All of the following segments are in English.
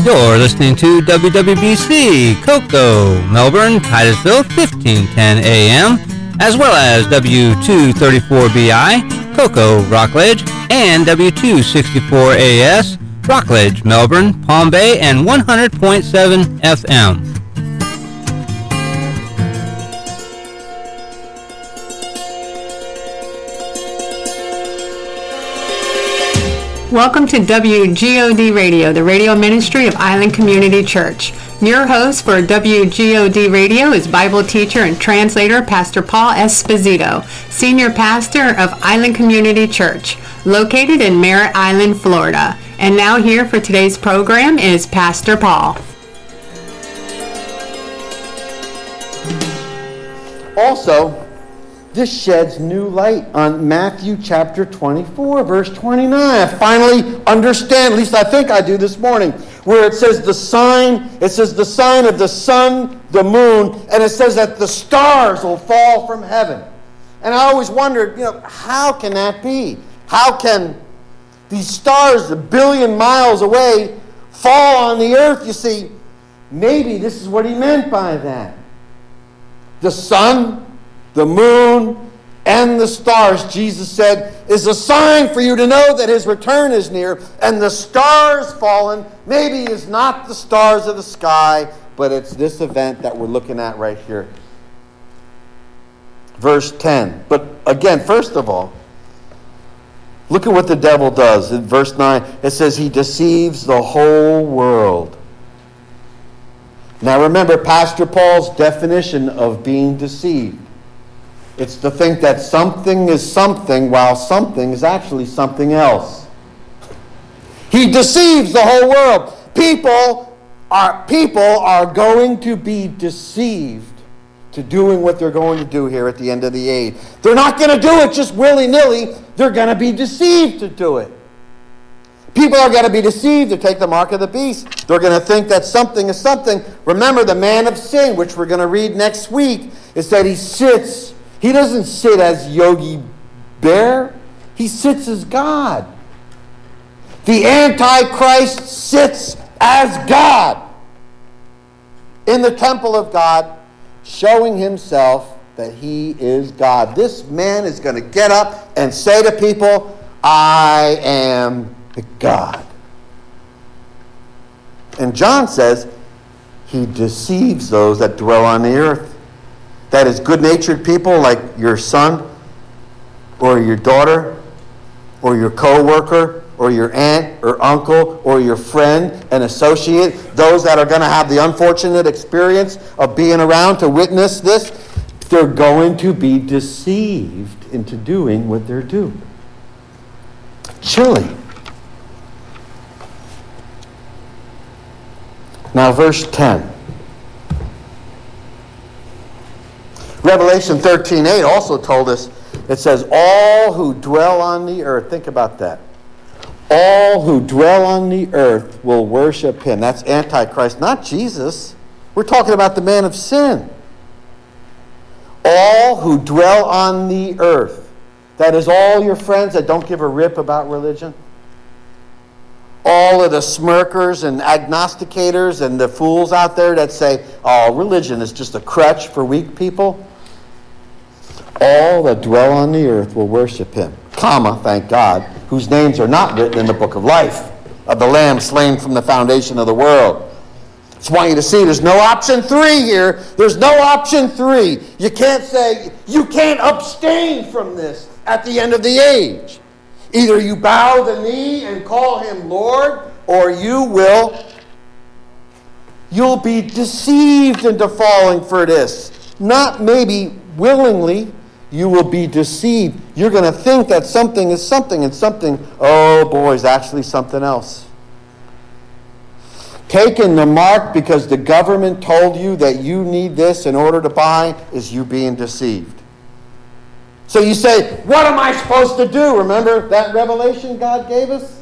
You're listening to WWBC, Cocoa, Melbourne, Titusville, 1510 AM, as well as W234BI, Cocoa, Rockledge, and W264AS, Rockledge, Melbourne, Palm Bay, and 100.7 FM. Welcome to WGOD Radio, the radio ministry of Island Community Church. Your host for WGOD Radio is Bible teacher and translator Pastor Paul Esposito, senior pastor of Island Community Church, located in Merritt Island, Florida. And now here for today's program is Pastor Paul. Also, this sheds new light on Matthew chapter 24, verse 29. I finally understand, at least I think I do this morning, where it says the sign of the sun, the moon, and it says that the stars will fall from heaven. And I always wondered, how can that be? How can these stars a billion miles away fall on the earth? You see, maybe this is what he meant by that. The sun, the moon, and the stars, Jesus said, is a sign for you to know that his return is near. And the stars fallen maybe is not the stars of the sky, but it's this event that we're looking at right here. Verse 10. But again, first of all, look at what the devil does. In verse 9, it says he deceives the whole world. Now remember Pastor Paul's definition of being deceived. It's to think that something is something while something is actually something else. He deceives the whole world. People are going to be deceived to doing what they're going to do here at the end of the age. They're not going to do it just willy-nilly. They're going to be deceived to do it. People are going to be deceived to take the mark of the beast. They're going to think that something is something. Remember the man of sin, which we're going to read next week, is that he sits. He doesn't sit as Yogi Bear. He sits as God. The Antichrist sits as God in the temple of God, showing himself that he is God. This man is going to get up and say to people, I am God. And John says he deceives those that dwell on the earth. That is good-natured people like your son or your daughter or your co-worker or your aunt or uncle or your friend and associate, those that are going to have the unfortunate experience of being around to witness this, they're going to be deceived into doing what they're doing. Chilling. Now verse 10. Revelation 13:8 also told us, it says, all who dwell on the earth, think about that. All who dwell on the earth will worship him. That's Antichrist, not Jesus. We're talking about the man of sin. All who dwell on the earth. That is all your friends that don't give a rip about religion. All of the smirkers and agnosticators and the fools out there that say, oh, religion is just a crutch for weak people. All that dwell on the earth will worship him, thank God, whose names are not written in the book of life of the Lamb slain from the foundation of the world. I just want you to see there's no option 3 here. There's no option 3. You can't abstain from this at the end of the age. Either you bow the knee and call him Lord, or you'll be deceived into falling for this. Not maybe willingly, you will be deceived. You're going to think that something is something, and something, oh boy, is actually something else. Taking the mark because the government told you that you need this in order to buy is you being deceived. So you say, what am I supposed to do? Remember that revelation God gave us?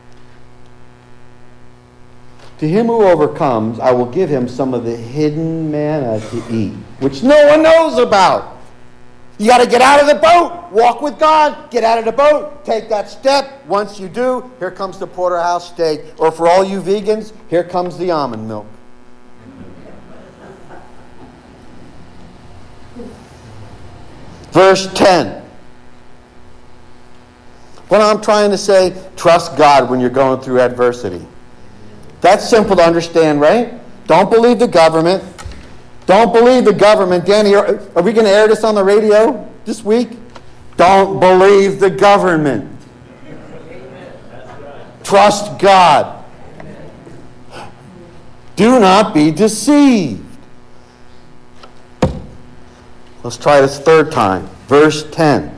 To him who overcomes, I will give him some of the hidden manna to eat, which no one knows about. You got to get out of the boat, walk with God, get out of the boat, take that step. Once you do, here comes the porterhouse steak. Or for all you vegans, here comes the almond milk. Verse 10. What I'm trying to say, trust God when you're going through adversity. That's simple to understand, right? Don't believe the government. Don't believe the government. Danny, are we going to air this on the radio this week? Don't believe the government. Trust God. Do not be deceived. Let's try this third time. Verse 10.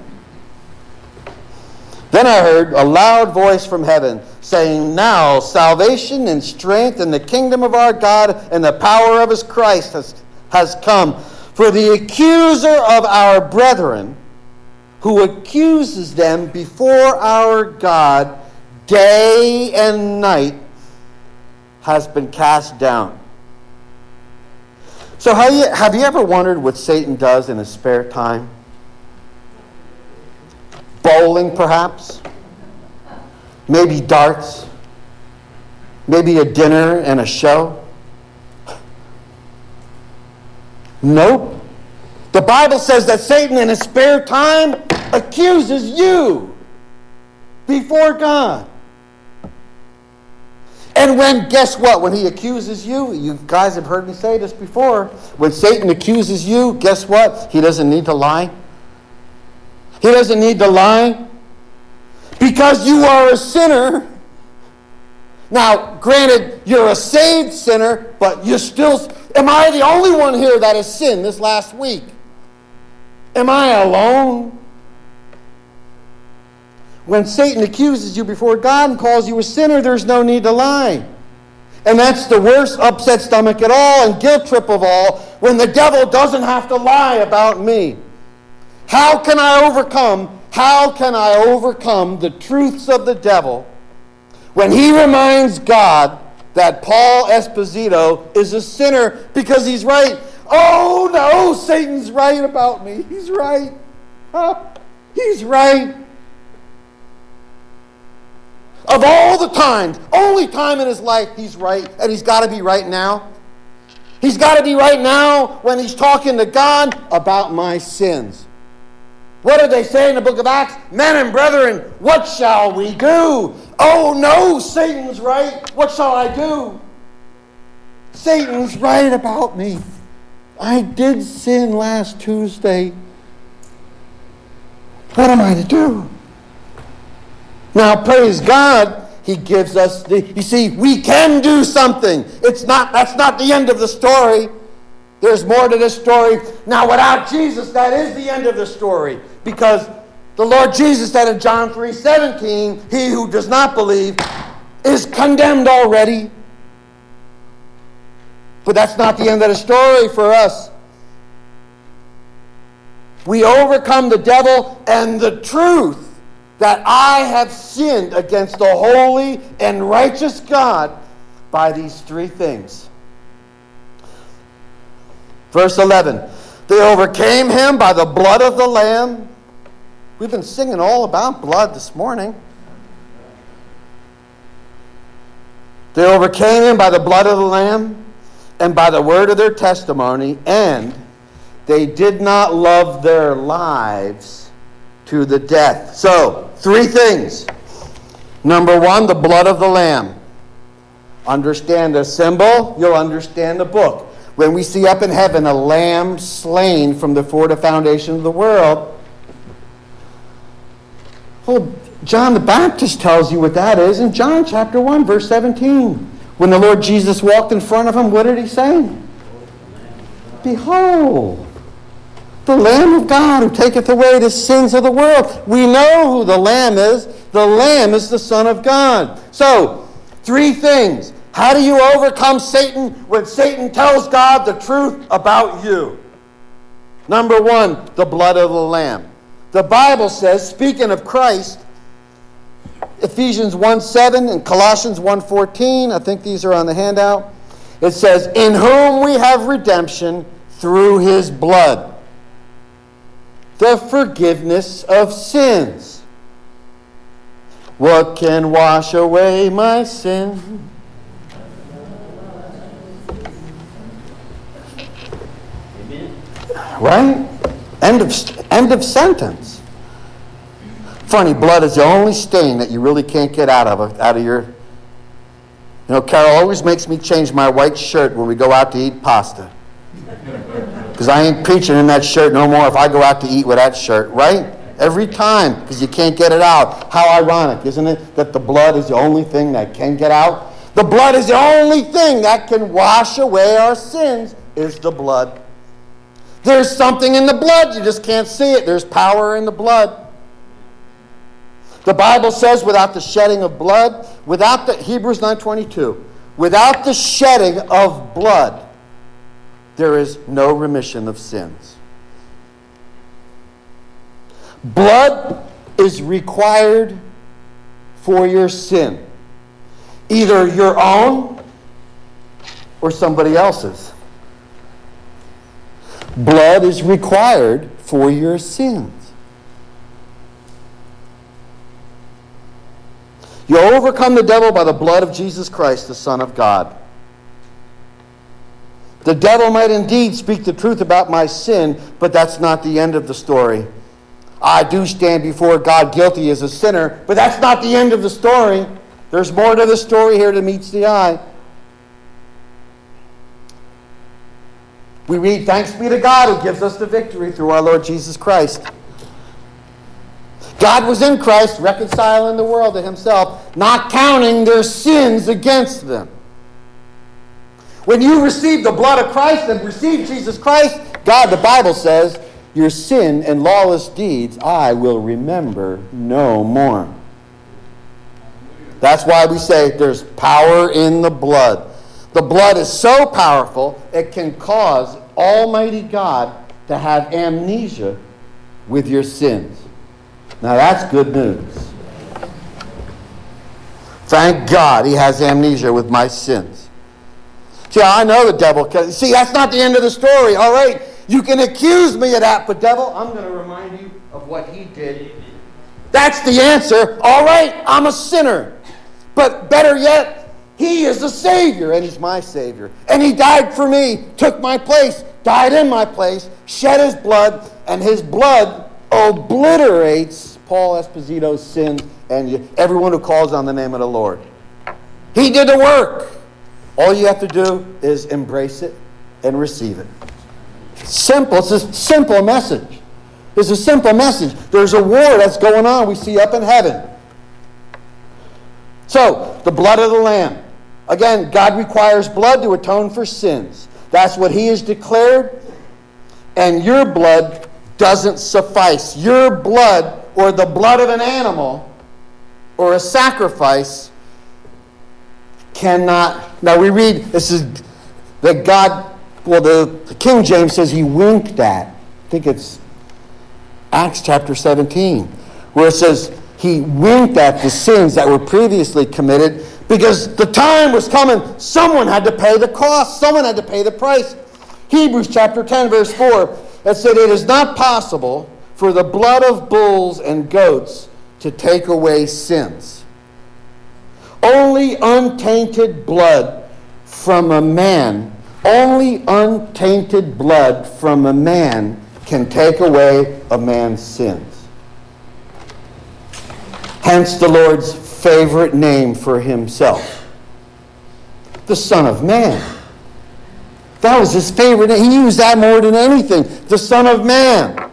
Then I heard a loud voice from heaven saying, now salvation and strength in the kingdom of our God and the power of his Christ has come. For the accuser of our brethren, who accuses them before our God day and night, has been cast down. So have you ever wondered what Satan does in his spare time? Bowling, perhaps? Maybe darts? Maybe a dinner and a show? Nope. The Bible says that Satan in his spare time accuses you before God. And guess what? When he accuses you, you guys have heard me say this before, when Satan accuses you, guess what? He doesn't need to lie. He doesn't need to lie because you are a sinner. Now, granted, you're a saved sinner, but you're still... Am I the only one here that has sinned this last week? Am I alone? When Satan accuses you before God and calls you a sinner, there's no need to lie. And that's the worst upset stomach at all and guilt trip of all, when the devil doesn't have to lie about me. How can I overcome the truths of the devil when he reminds God that Paul Esposito is a sinner because he's right? Oh no, Satan's right about me. He's right. He's right. Of all the times, only time in his life he's right, and he's got to be right now. He's got to be right now when he's talking to God about my sins. What did they say in the book of Acts? Men and brethren, what shall we do? Oh no, Satan's right. What shall I do? Satan's right about me. I did sin last Tuesday. What am I to do? Now, praise God, he gives us you see, we can do something. That's not the end of the story. There's more to this story. Now, without Jesus, that is the end of the story. Because the Lord Jesus said in John 3:17, he who does not believe is condemned already. But that's not the end of the story for us. We overcome the devil and the truth that I have sinned against the holy and righteous God by these three things. Verse 11, they overcame him by the blood of the Lamb. We've been singing all about blood this morning. They overcame him by the blood of the Lamb and by the word of their testimony, and they did not love their lives to the death. So, three things. Number one, the blood of the Lamb. Understand the symbol, you'll understand the book. When we see up in heaven a lamb slain from before the foundation of the world, well, John the Baptist tells you what that is in John chapter 1, verse 17. When the Lord Jesus walked in front of him, what did he say? Behold, the Lamb of God who taketh away the sins of the world. We know who the Lamb is. The Lamb is the Son of God. So, three things. How do you overcome Satan when Satan tells God the truth about you? Number one, the blood of the Lamb. The Bible says, speaking of Christ, Ephesians 1:7 and Colossians 1:14, I think these are on the handout. It says, in whom we have redemption through his blood, the forgiveness of sins. What can wash away my sin? Right? End of sentence. Funny, blood is the only stain that you really can't get out of your... You know, Carol always makes me change my white shirt when we go out to eat pasta. Because I ain't preaching in that shirt no more if I go out to eat with that shirt, right? Every time, because you can't get it out. How ironic, isn't it, that the blood is the only thing that can get out? The blood is the only thing that can wash away our sins, is the blood. There's something in the blood, you just can't see it. There's power in the blood. The Bible says without the shedding of blood, Hebrews 9:22, without the shedding of blood, there is no remission of sins. Blood is required for your sin. Either your own or somebody else's. Blood is required for your sins. You overcome the devil by the blood of Jesus Christ, the Son of God. The devil might indeed speak the truth about my sin, but that's not the end of the story. I do stand before God guilty as a sinner, but that's not the end of the story. There's more to the story here than meets the eye. We read, thanks be to God who gives us the victory through our Lord Jesus Christ. God was in Christ, reconciling the world to himself, not counting their sins against them. When you receive the blood of Christ and receive Jesus Christ, God, the Bible says, your sin and lawless deeds I will remember no more. That's why we say there's power in the blood. The blood is so powerful, it can cause Almighty God to have amnesia with your sins. Now that's good news. Thank God he has amnesia with my sins. See, I know the devil. See, that's not the end of the story. All right, you can accuse me of that, but devil, I'm going to remind you of what he did. That's the answer. All right, I'm a sinner. But better yet, he is the Savior, and he's my Savior. And he died for me, took my place, died in my place, shed his blood, and his blood obliterates Paul Esposito's sins and everyone who calls on the name of the Lord. He did the work. All you have to do is embrace it and receive it. Simple. It's a simple message. It's a simple message. There's a war that's going on we see up in heaven. So, the blood of the Lamb. Again, God requires blood to atone for sins. That's what he has declared. And your blood doesn't suffice. Your blood, or the blood of an animal, or a sacrifice, cannot. Now we read, this is that God, well, the King James says he winked at. I think it's Acts chapter 17, where it says he winked at the sins that were previously committed because the time was coming. Someone had to pay the cost. Someone had to pay the price. Hebrews chapter 10, verse 4, that said, it is not possible for the blood of bulls and goats to take away sins. Only untainted blood from a man, only untainted blood from a man can take away a man's sins. Hence the Lord's favorite name for himself, the Son of Man. That was his favorite name. He used that more than anything, the Son of Man.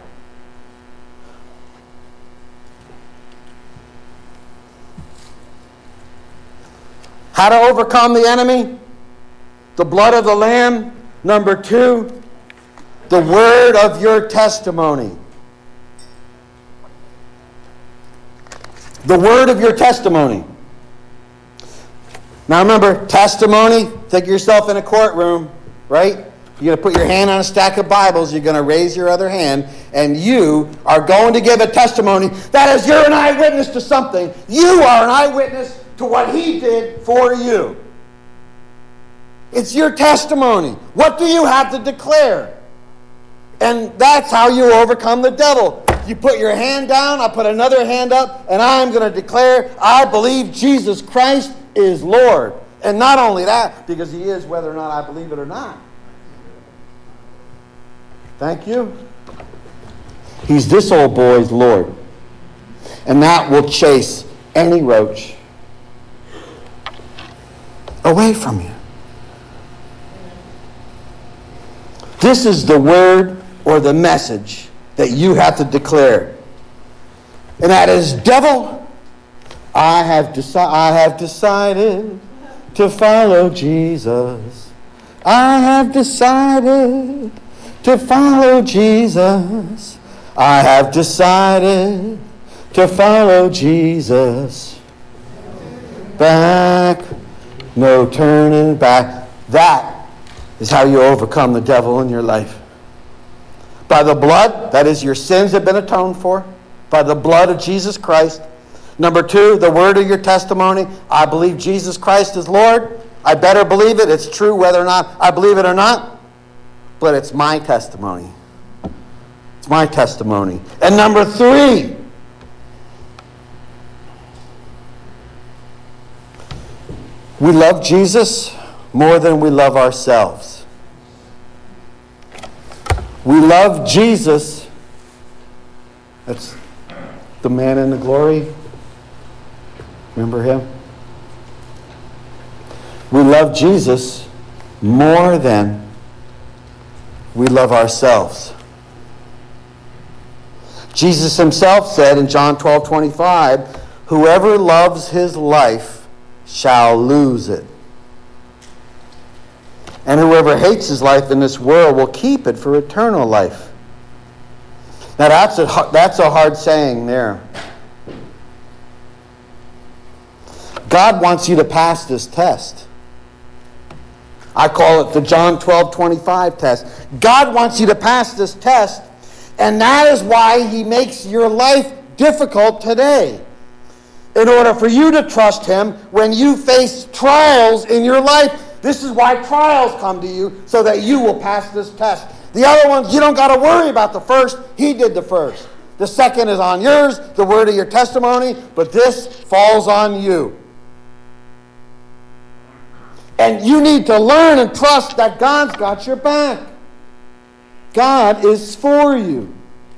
How to overcome the enemy? The blood of the Lamb. Number 2, the word of your testimony. The word of your testimony. Now remember, testimony, think of yourself in a courtroom, right? You're going to put your hand on a stack of Bibles, you're going to raise your other hand, and you are going to give a testimony that as you're an eyewitness to something, you are an eyewitness to what he did for you. It's your testimony. What do you have to declare? And that's how you overcome the devil. You put your hand down, I put another hand up, and I'm going to declare, I believe Jesus Christ is Lord. And not only that, because he is, whether or not I believe it or not. Thank you. He's this old boy's Lord. And that will chase any roach away from you. This is the word or the message that you have to declare. And that is, devil, I have decided to follow Jesus. I have decided to follow Jesus. I have decided to follow Jesus. Back, no turning back. That is how you overcome the devil in your life. By the blood, that is, your sins have been atoned for. By the blood of Jesus Christ. Number 2, the word of your testimony. I believe Jesus Christ is Lord. I better believe it. It's true whether or not I believe it or not. But it's my testimony. It's my testimony. And number 3, we love Jesus more than we love ourselves. We love Jesus. That's the man in the glory. Remember him? We love Jesus more than we love ourselves. Jesus himself said in John 12:25, whoever loves his life shall lose it. And whoever hates his life in this world will keep it for eternal life. Now that's a hard saying there. God wants you to pass this test. I call it the John 12:25 test. God wants you to pass this test, and that is why he makes your life difficult today. In order for you to trust him when you face trials in your life. This is why trials come to you, so that you will pass this test. The other ones, you don't got to worry about the first. He did the first. The second is on yours, the word of your testimony, but this falls on you. And you need to learn and trust that God's got your back. God is for you.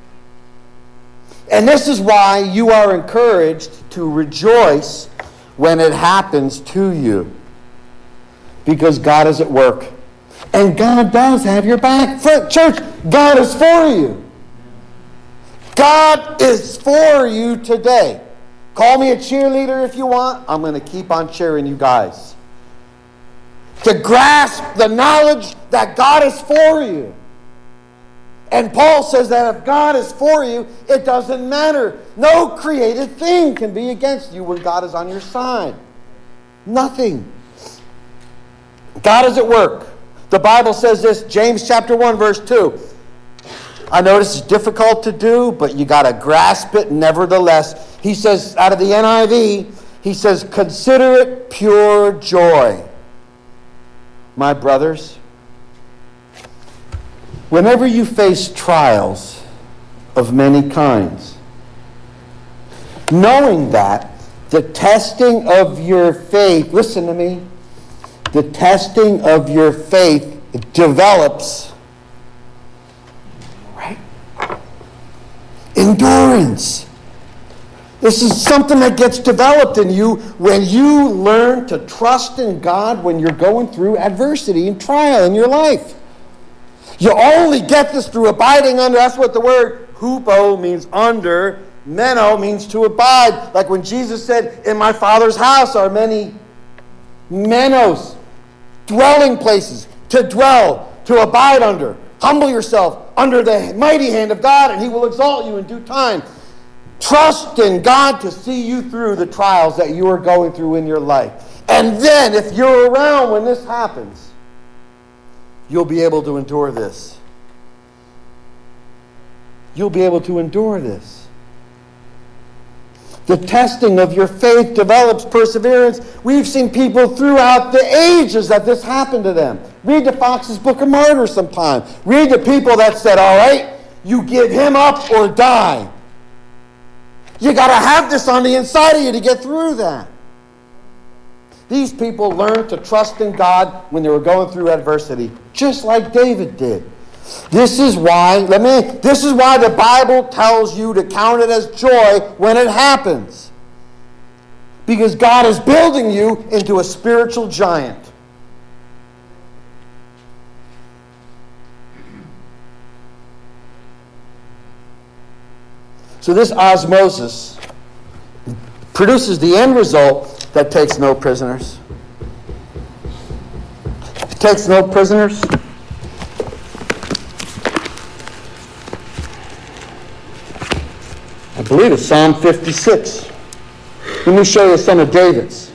And this is why you are encouraged to rejoice when it happens to you. Because God is at work. And God does have your back. Church, God is for you. God is for you today. Call me a cheerleader if you want. I'm going to keep on cheering you guys. To grasp the knowledge that God is for you. And Paul says that if God is for you, it doesn't matter. No created thing can be against you when God is on your side. Nothing. God is at work. The Bible says this, James chapter 1, verse 2. I know this is difficult to do, but you got to grasp it nevertheless. He says, out of the NIV, he says, consider it pure joy, my brothers, whenever you face trials of many kinds, knowing that the testing of your faith, listen to me, the testing of your faith develops, right? Endurance. This is something that gets developed in you when you learn to trust in God when you're going through adversity and trial in your life. You only get this through abiding under. That's what the word hupo means, under. Meno means to abide. Like when Jesus said, in my Father's house are many menos, dwelling places, to dwell, to abide under. Humble yourself under the mighty hand of God, and he will exalt you in due time. Trust in God to see you through the trials that you are going through in your life. And then, if you're around when this happens, you'll be able to endure this. You'll be able to endure this. The testing of your faith develops perseverance. We've seen people throughout the ages that this happened to them. Read the Fox's Book of Martyrs sometime. Read the people that said, all right, you give him up or die. You got to have this on the inside of you to get through that. These people learned to trust in God when they were going through adversity, just like David did. This is why the Bible tells you to count it as joy when it happens. Because God is building you into a spiritual giant. So this osmosis produces the end result that takes no prisoners. It takes no prisoners. I believe it's Psalm 56. Let me show you some of David's.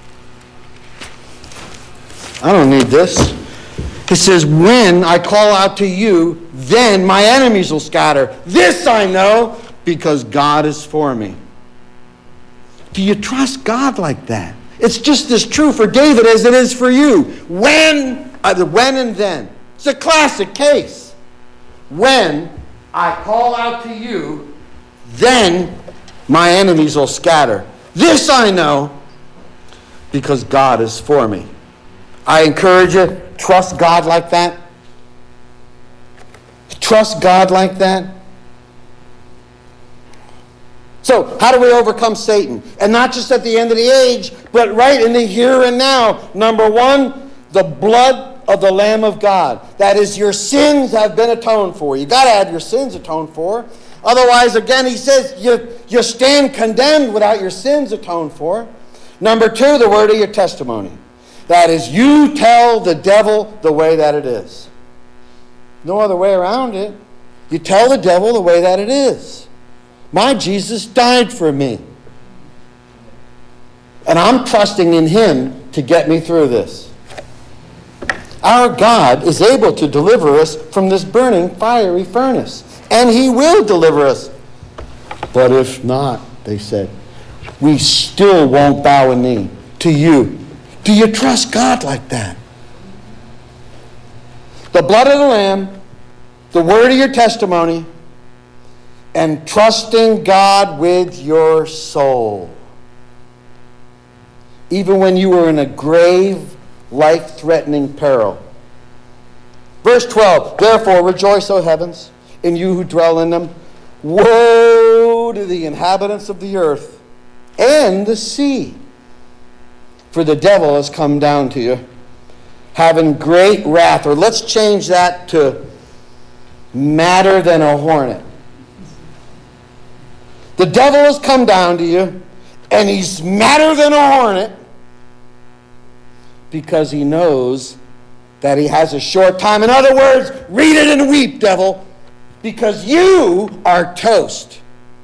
I don't need this. It says, when I call out to you, then my enemies will scatter. This I know, because God is for me. Do you trust God like that? It's just as true for David as it is for you. When and then. It's a classic case. When I call out to you, then my enemies will scatter. This I know, because God is for me. I encourage you, trust God like that. Trust God like that. So, how do we overcome Satan? And not just at the end of the age, but right in the here and now. Number one, the blood of the Lamb of God. That is, your sins have been atoned for. You got to have your sins atoned for. Otherwise, again, he says, you stand condemned without your sins atoned for. Number two, the word of your testimony. That is, you tell the devil the way that it is. No other way around it. You tell the devil the way that it is. My Jesus died for me. And I'm trusting in him to get me through this. Our God is able to deliver us from this burning fiery furnace. And he will deliver us. But if not, they said, we still won't bow a knee to you. Do you trust God like that? The blood of the Lamb, the word of your testimony, and trusting God with your soul. Even when you were in a grave, life-threatening peril. Verse 12, therefore rejoice, O heavens, and you who dwell in them. Woe to the inhabitants of the earth and the sea. For the devil has come down to you, having great wrath. Or let's change that to madder than a hornet. The devil has come down to you, and he's madder than a hornet because he knows that he has a short time. In other words, read it and weep, devil, because you are toast.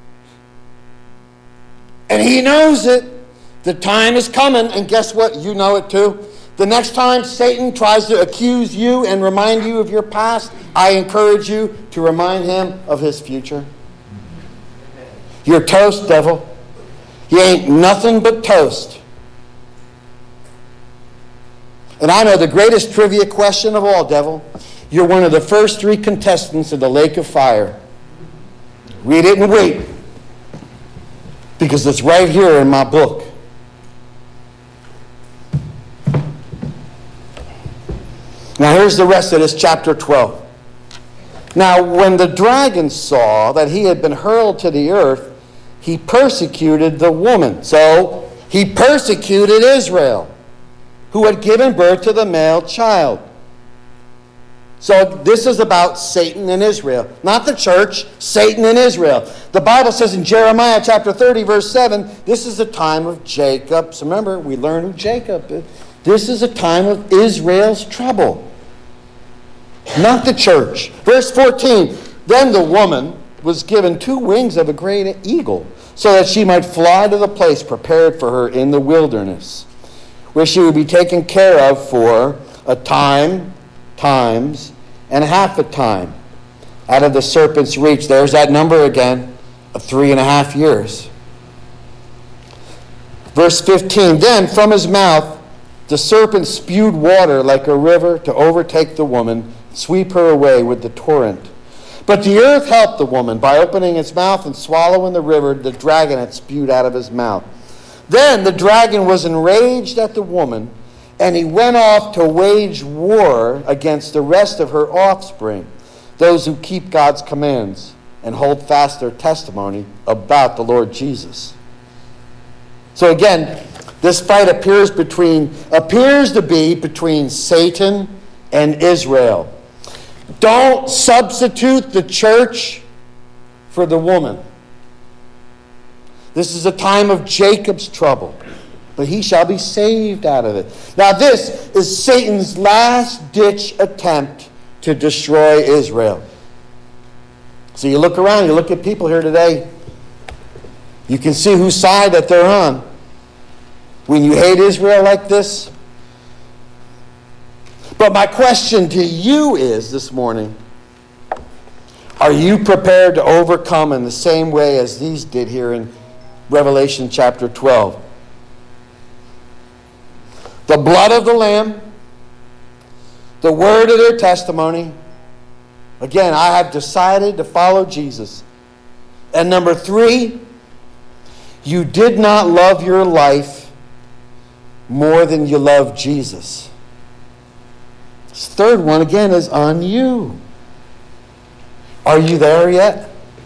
And he knows it. The time is coming, and guess what? You know it too. The next time Satan tries to accuse you and remind you of your past, I encourage you to remind him of his future. You're toast, devil. You ain't nothing but toast. And I know the greatest trivia question of all, devil. You're one of the first 3 contestants of the lake of fire. Read it and wait. Because it's right here in my book. Now here's the rest of this chapter 12. Now when the dragon saw that he had been hurled to the earth, he persecuted the woman. So he persecuted Israel, who had given birth to the male child. So this is about Satan and Israel. Not the church, Satan and Israel. The Bible says in Jeremiah chapter 30, verse 7, this is the time of Jacob. So remember, we learn who Jacob is. This is a time of Israel's trouble. Not the church. Verse 14, then the woman was given 2 wings of a great eagle, so that she might fly to the place prepared for her in the wilderness, where she would be taken care of for a time, times, and half a time, out of the serpent's reach. There's that number again, of 3.5 years. Verse 15, then from his mouth the serpent spewed water like a river to overtake the woman, sweep her away with the torrent. But the earth helped the woman by opening its mouth and swallowing the river the dragon had spewed out of his mouth. Then the dragon was enraged at the woman, and he went off to wage war against the rest of her offspring, those who keep God's commands and hold fast their testimony about the Lord Jesus. So again, this fight appears to be between Satan and Israel. Don't substitute the church for the woman. This is a time of Jacob's trouble, but he shall be saved out of it. Now this is Satan's last-ditch attempt to destroy Israel. So you look around, you look at people here today, you can see whose side that they're on. When you hate Israel like this. But my question to you is this morning, are you prepared to overcome in the same way as these did here in Revelation chapter 12? The blood of the Lamb, the word of their testimony. Again, I have decided to follow Jesus. And number 3, you did not love your life more than you love Jesus. This third one, again, is on you. Are you there yet?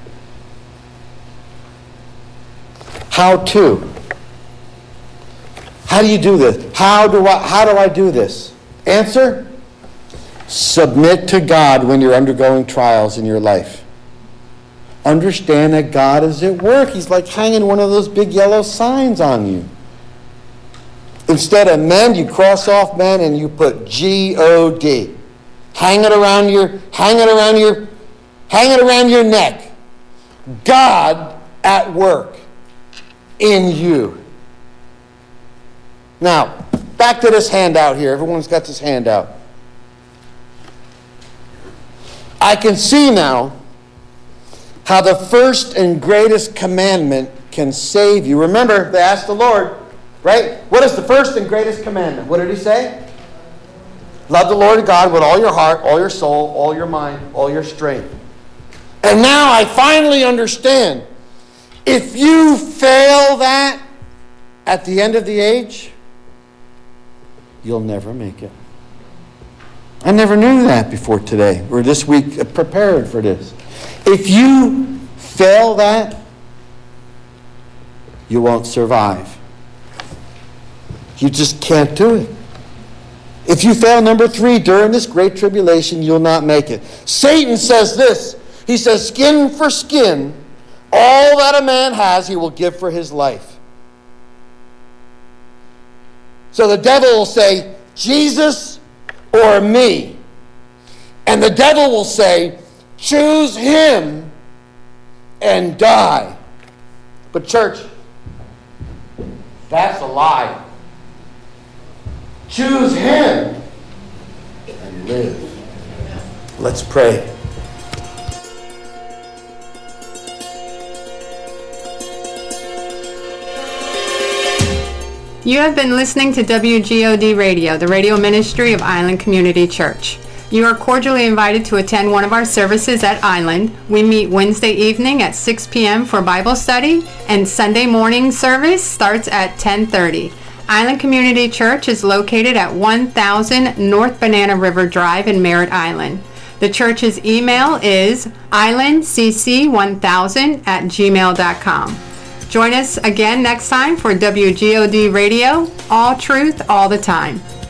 How to? How do you do this? How do I do this? Answer: submit to God when you're undergoing trials in your life. Understand that God is at work. He's like hanging one of those big yellow signs on you. Instead of men, you cross off men and you put G-O-D. Hang it around your neck. God at work in you. Now, back to this handout here. Everyone's got this handout. I can see now how the first and greatest commandment can save you. Remember, they asked the Lord, right? What is the first and greatest commandment? What did he say? Love the Lord God with all your heart, all your soul, all your mind, all your strength. And now I finally understand. If you fail that at the end of the age, you'll never make it. I never knew that before today, or this week prepared for this. If you fail that, you won't survive. You just can't do it. If you fail number 3 during this great tribulation, you'll not make it. Satan says this. He says, skin for skin, all that a man has, he will give for his life. So the devil will say, Jesus or me. And the devil will say, choose him and die. But church, that's a lie. Choose him and live. Let's pray. You have been listening to WGOD Radio, the radio ministry of Island Community Church. You are cordially invited to attend one of our services at Island. We meet Wednesday evening at 6 p.m. for Bible study, and Sunday morning service starts at 10:30. Island Community Church is located at 1000 North Banana River Drive in Merritt Island. The church's email is islandcc1000@gmail.com. Join us again next time for WGOD Radio, all truth, all the time.